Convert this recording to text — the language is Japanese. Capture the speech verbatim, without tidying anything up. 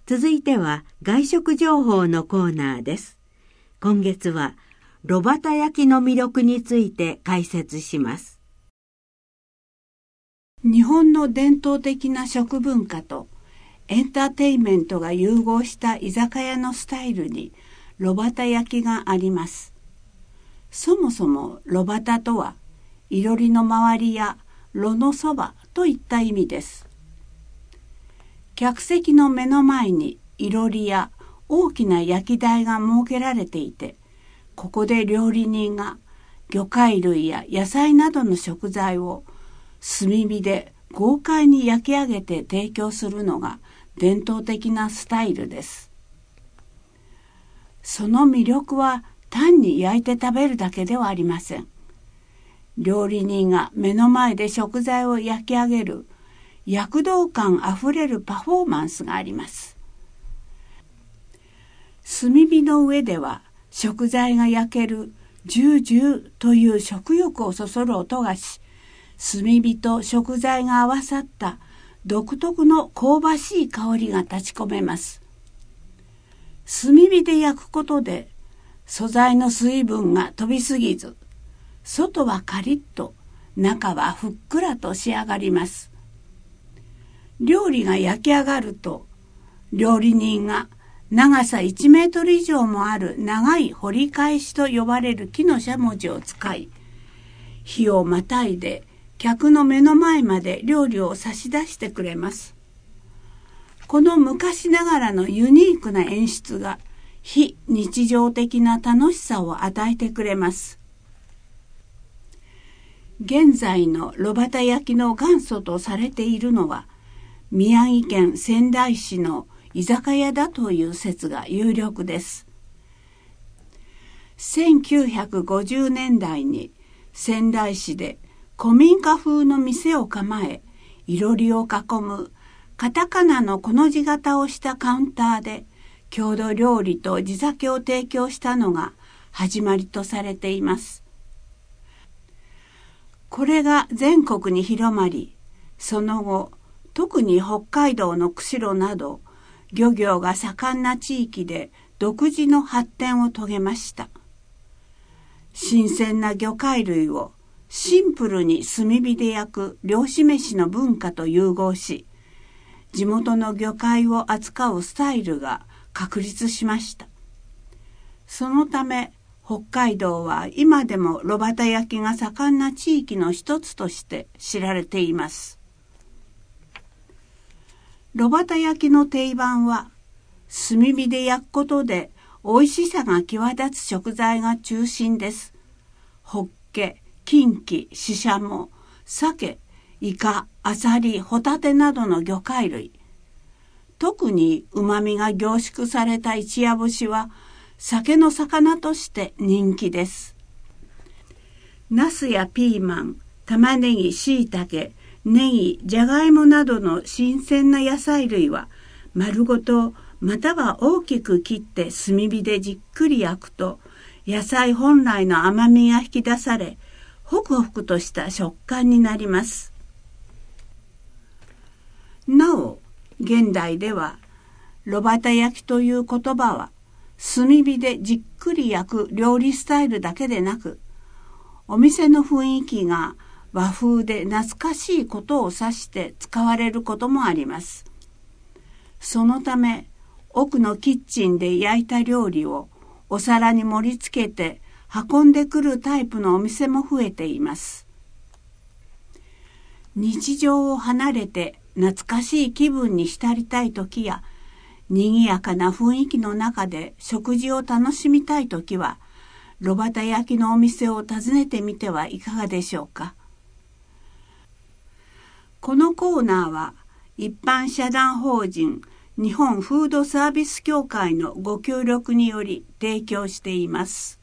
続いては外食情報のコーナーです。今月は炉端焼きの魅力について解説します。 日本の伝統的な食文化とエンターテインメントが融合した居酒屋のスタイルに炉端焼きがあります。そもそも炉端とは、いろりの周りや炉のそばといった意味です。客席の目の前にいろりや大きな焼き台が設けられていて、ここで料理人が魚介類や野菜などの食材を炭火で豪快に焼き上げて提供するのが伝統的なスタイルです。その魅力は単に焼いて食べるだけではありません。料理人が目の前で食材を焼き上げる躍動感あふれるパフォーマンスがあります。炭火の上では食材が焼けるジュージューという食欲をそそる音がし、炭火と食材が合わさった独特の香ばしい香りが立ち込めます。炭火で焼くことで素材の水分が飛びすぎず、外はカリッと中はふっくらと仕上がります。料理が焼き上がると、料理人が長さいちメートル以上もある長い掘り返しと呼ばれる木のしゃもじを使い、火をまたいで客の目の前まで料理を差し出してくれます。この昔ながらのユニークな演出が非日常的な楽しさを与えてくれます。現在の炉端焼きの元祖とされているのは、宮城県仙台市の居酒屋だという説が有力です。せんきゅうひゃくごじゅうねんだいに仙台市で古民家風の店を構え、いろりを囲むカタカナのこの字型をしたカウンターで郷土料理と地酒を提供したのが始まりとされています。これが全国に広まり、その後、特に北海道の釧路など漁業が盛んな地域で独自の発展を遂げました。新鮮な魚介類をシンプルに炭火で焼く漁師飯の文化と融合し、地元の魚介を扱うスタイルが確立しました。そのため北海道は今でも炉端焼きが盛んな地域の一つとして知られています。炉端焼きの定番は、炭火で焼くことで美味しさが際立つ食材が中心です。ホッケ、キンキ、シシャモ、鮭、イカ、アサリ、ホタテなどの魚介類。特に旨味が凝縮された一夜干しは、酒の魚として人気です。ナスやピーマン、玉ねぎ、椎茸、ネギ、じゃがいもなどの新鮮な野菜類は丸ごとまたは大きく切って炭火でじっくり焼くと野菜本来の甘みが引き出され、ホクホクとした食感になります。なお、現代では炉端焼きという言葉は炭火でじっくり焼く料理スタイルだけでなく、お店の雰囲気が和風で懐かしいことを指して使われることもあります。そのため、奥のキッチンで焼いた料理をお皿に盛り付けて運んでくるタイプのお店も増えています。日常を離れて懐かしい気分に浸りたいときや、賑やかな雰囲気の中で食事を楽しみたいときは、炉端焼きのお店を訪ねてみてはいかがでしょうか。このコーナーは一般社団法人日本フードサービス協会のご協力により提供しています。